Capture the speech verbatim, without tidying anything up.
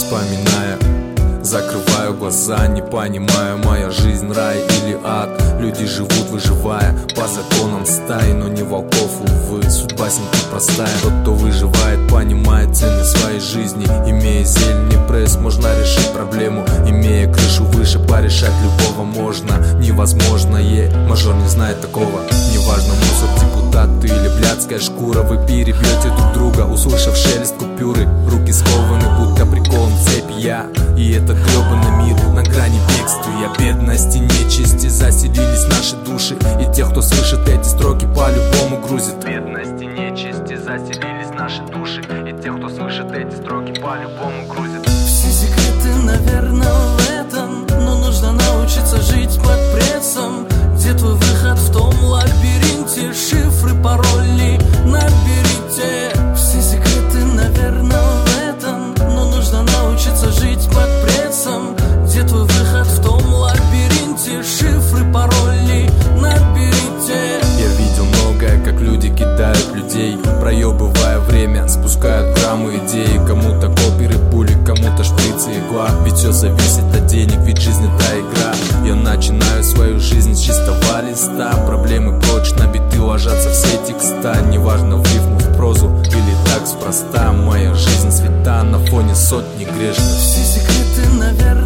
вспоминая. Закрываю глаза, не понимаю, моя жизнь рай или ад. Люди живут, выживая по законам стаи, но не волков, увы. Судьба с ним простая. Тот, кто выживает, понимает цены своей жизни. Имея зелень и пресс, можно решить проблему. Имея крышу выше, порешать любого можно. Невозможное, мажор не знает такого. Неважно, мусор, депутат ты или блядская шкура. Вы перебьете друг друга, услышав шелест купюры. Руки скованы, будто прикован в цепь я. И этот гребаный мир на грани бегства. Я бедности, нечисти, заселились наши души. И тех, кто слышит эти строки, по-любому грузит. Бедности, нечисти, заселились наши души. И тех, кто слышит эти строки, по-любому грузит. Все секреты, наверное, в этом, но нужно научиться жить под прессом. Где твой выход в том лабиринте? Шифры, пароли наберите. Все секреты, наверное, в этом, но нужно научиться жить под прессом. Где твой выход в том лабиринте? Шифры, пароли наберите. Я видел многое, как люди кидают людей, проебывая время, спускают граммы идеи. Кому-то коперы, пули, кому-то шприцы, игла. Ведь все зависит от денег, ведь жизнь это игра. Я начинаю свою жизнь с чистого листа. Проблемы прочь, на биты ложатся все текста. Неважно, в рифму, в прозу или так спроста. Моя жизнь свята на фоне сотни грешных. Все секреты, наверное,